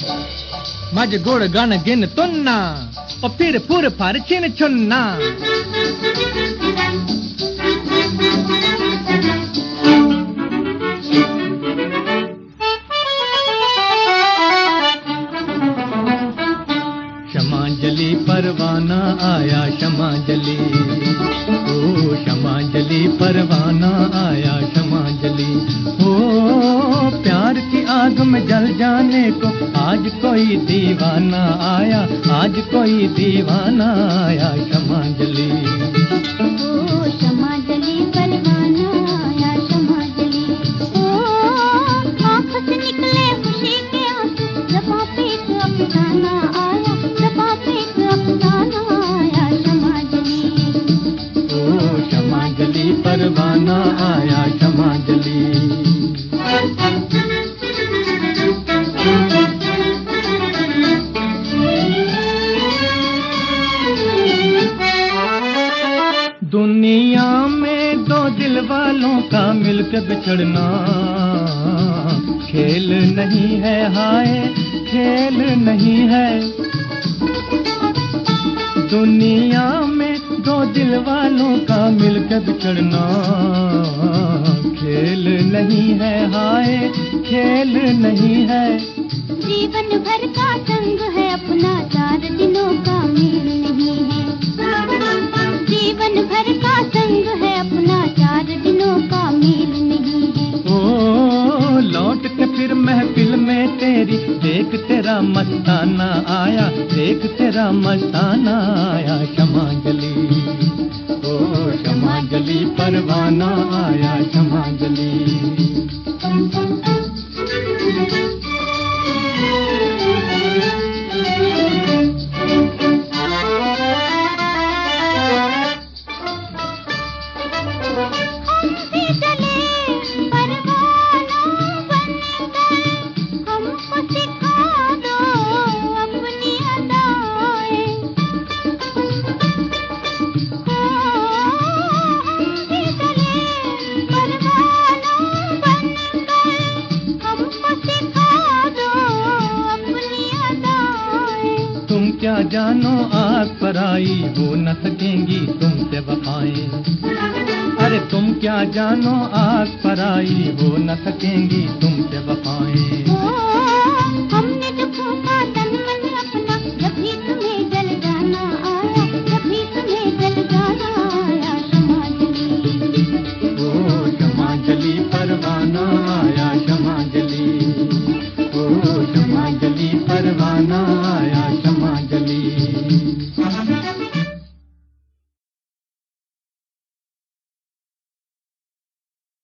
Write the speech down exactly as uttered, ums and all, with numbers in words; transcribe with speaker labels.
Speaker 1: माझे गोड गाणं घेन तुन्ना और फिर पूर फार चिन चुन्ना. क्षमांजलि परवाना आया क्षमांजलि, ओ क्षमांजलि परवाना आया क्षमांजलि. ओ प्यार की आग में जल जाने को आज कोई दीवाना आया, आज कोई दीवाना आया क्षमांजलि.
Speaker 2: ओ क्षमांजलि परवाना आया क्षमांजलि. ओ आँख से निकले खुशी के आंसू, ज़बां पे एक अफसाना आया, ज़बां पे एक अफसाना आया क्षमांजलि.
Speaker 1: ओ क्षमांजलि परवाना आया क्षमांजलि. दुनिया में दो दिल वालों का मिलकर बिछड़ना खेल नहीं है, हाय खेल नहीं है. दुनिया में दो दिल वालों का मिलकर बिछड़ना खेल नहीं है, हाय खेल नहीं है.
Speaker 2: जीवन भर का संग है अपना, चार दिनों का मेल नहीं है. जीवन भर का संग है अपना, चार दिनों का मेल नहीं है.
Speaker 1: ओ लौट के फिर महफिल में तेरी, देख तेरा मस्ताना आया, देख तेरा मस्ताना आया क्षमांजलि. ओ क्षमांजलि परवाना आया क्षमांजलि. क्या जानो आग पर आई हो न सकेंगी तुमसे वफाएं. अरे तुम क्या जानो आग पर आई हो न सकेंगी तुमसे वफाएं.
Speaker 2: हमने जो फूंका तन मन अपना, जब भी तुम्हें जल जाना आया, जब भी तुम्हें जल जाना आया क्षमांजलि.
Speaker 1: ओ क्षमांजलि परवाना आया क्षमांजलि. ओ क्षमांजलि परवाना